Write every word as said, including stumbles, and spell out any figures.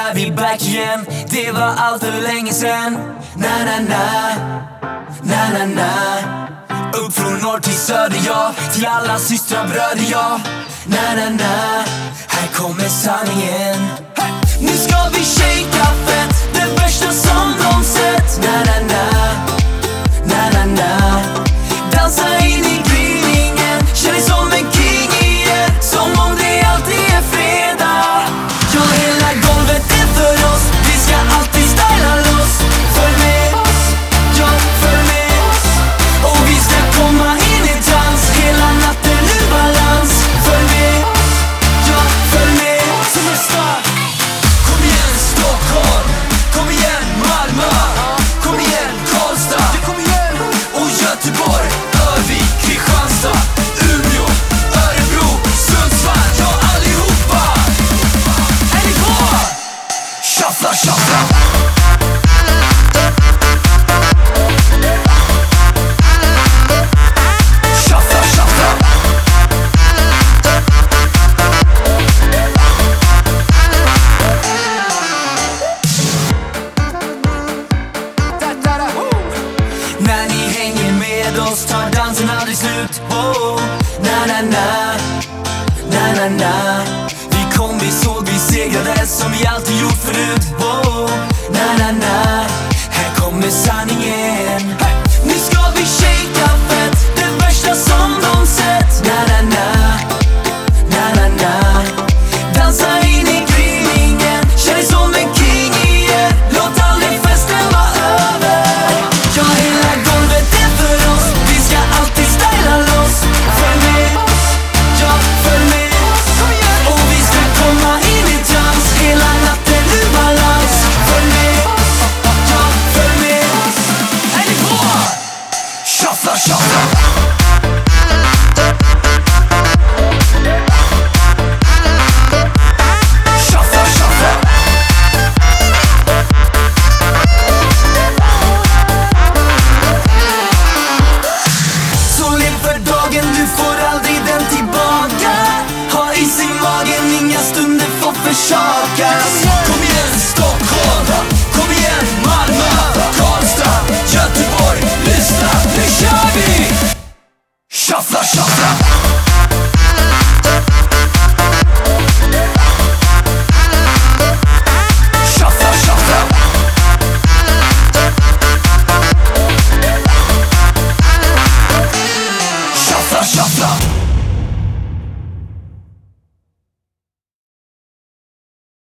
är vi back igen. Det var allt för länge sen. Na na na, na na na. Upp från norr till söder, ja. Till alla systrar bröder, ja. Na na na, här kommer sanningen. Hey! Nu ska vi shakea fett, det värsta som de sett. Na na na, na na na. Dansa in i gryningen, känn dig som en king igen. Som om det alltid är fredag. Ja, hela golvet är för oss. Vi ska alltid styla loss. Följ med oss, ja, följ med oss. Och vi ska komma in i dans. Hela natten ur balans. Följ med oss, ja, följ med oss. Som en stad. Kom igen Stockholm, kom igen Malmö, kom igen Karlstad, kom igen. Och Göteborg, Örvik, Kristianstad, Umeå, Örebro, Sundsvall, ja allihopa. Är ni på? Shuffla, shuffla. Shuffla, shuffla. När ni hänger med oss tar dansen aldrig slut. Oh, na na na, na na na. Vi kom, vi såg, vi segrade som vi alltid gjort förut. Oh, na na na, här kommer sanningen.